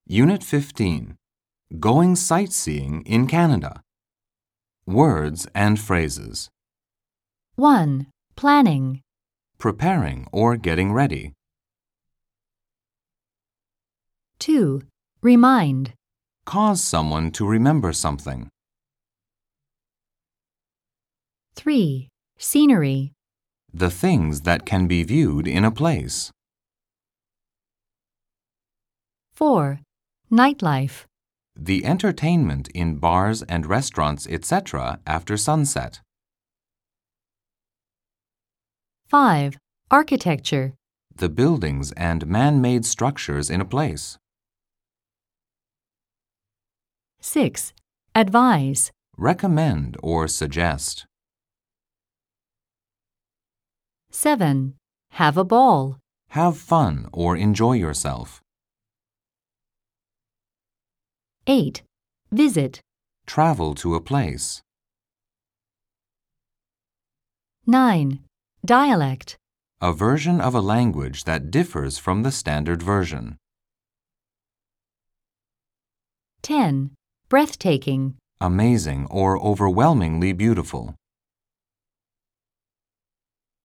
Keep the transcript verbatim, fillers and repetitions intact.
Unit fifteen. Going sightseeing in Canada. Words and phrases. one. Planning. Preparing or getting ready. two. Remind. Cause someone to remember something. three. Scenery. The things that can be viewed in a place. four. Nightlife. The entertainment in bars and restaurants, et cetera after sunset. five. Architecture. The buildings and man-made structures in a place. six. Advise. Recommend or suggest. seven. Have a ball. Have fun or enjoy yourself. eight. Visit. Travel to a place. nine. Dialect. A version of a language that differs from the standard version. ten. Breathtaking. Amazing or overwhelmingly beautiful.